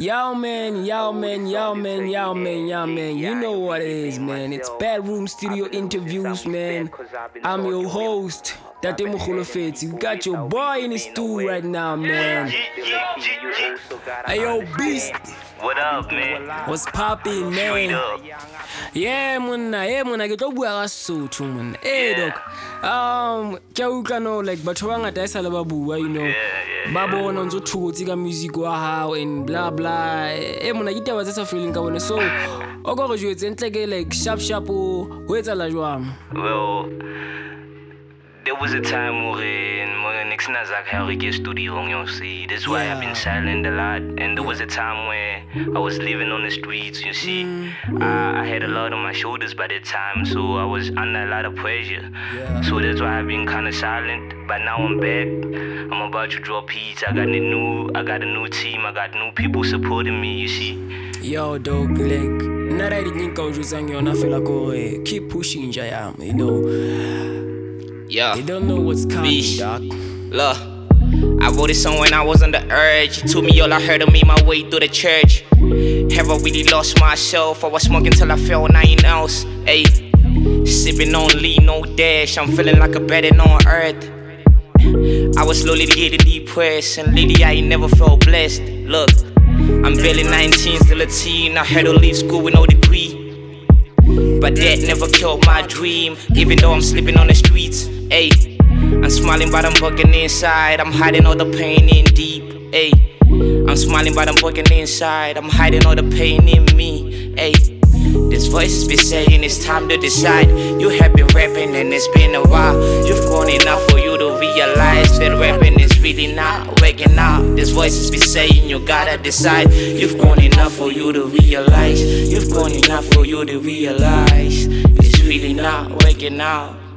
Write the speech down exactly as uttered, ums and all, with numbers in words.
Yo man, yo man, yo man, yo man, yo man, you know what it is, man. It's Bedroom Studio Interviews, man. I'm your host, Tate Mogolofetsi. We got your boy in the stool right now, man. Hey yo, Beast. What up, man? What's poppin', man? Yeah, monna, yeah, monna, ke tlo bua ka Sotho, monna. Eh, doc. Um, ke utlwa no like batho ba ngata isa le ba bua, you know. Ba bona ntse thotse ka music wa hao and blah blah. Eh, monna ke taba tse sa feeling ka bona. So, o go go jwetse ntle ke like sharp sharp o ho etsa la jwang. Well, there was a time where next Nazak had studio, you see. That's why Yeah. I've been silent a lot. And there was a time where I was living on the streets, you see. Mm. I, I had a lot on my shoulders by that time, so I was under a lot of pressure. Yeah. So that's why I've been kind of silent. But now I'm back. I'm about to drop hits. I got a new, I got a new team. I got new people supporting me, you see. Yo, dog, like nna ra di nka o jwetsang yona fela ko re keep pushing jayam, you know. Yeah. You don't know what's coming, Beast. dog. Look, I wrote this song when I was on the urge. It told me all I heard of me my way through the church. Have I really lost myself? I was smoking till I felt nothing else. Ayy, sipping on lean, no dash. I'm feeling like a better on earth. I was slowly getting depressed, and lately I ain't never felt blessed. Look, I'm barely nineteen, still a teen. I had to leave school with no degree. But that never killed my dream, even though I'm sleeping on the streets. Ayy, I'm smiling but I'm bugging inside. I'm hiding all the pain in deep. Ayy, I'm smiling but I'm bugging inside. I'm hiding all the pain in me. Ayy, this voice be saying it's time to decide. You have been rapping and it's been a while. You've grown enough for you to realize that rapping is really not working out. This voice be saying you gotta decide. You've grown enough for you to realize. You've grown enough for you to realize it's really not working out.